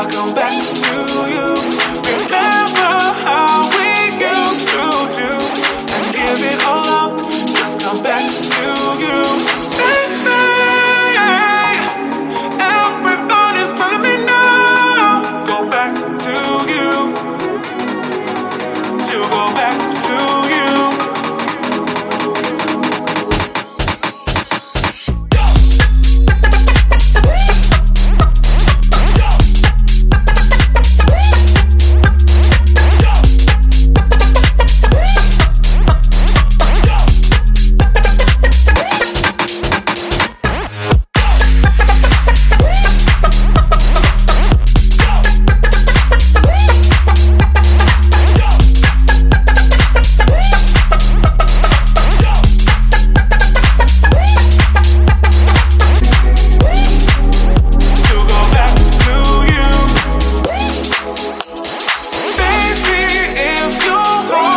I'll come back to you. Remember how we used to do, and give it all up, just come back to you. Baby, everybody's telling me now, go back to you, to go back to you.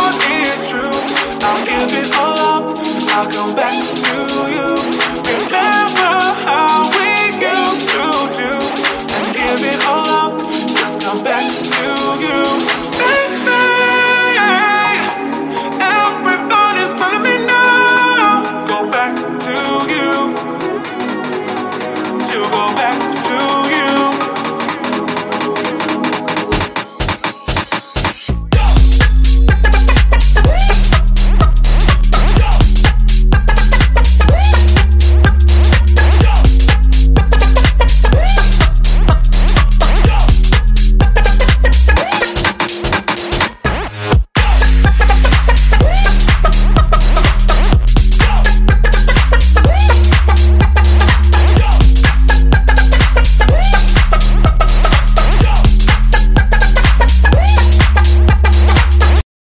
I'll come back to you. Remember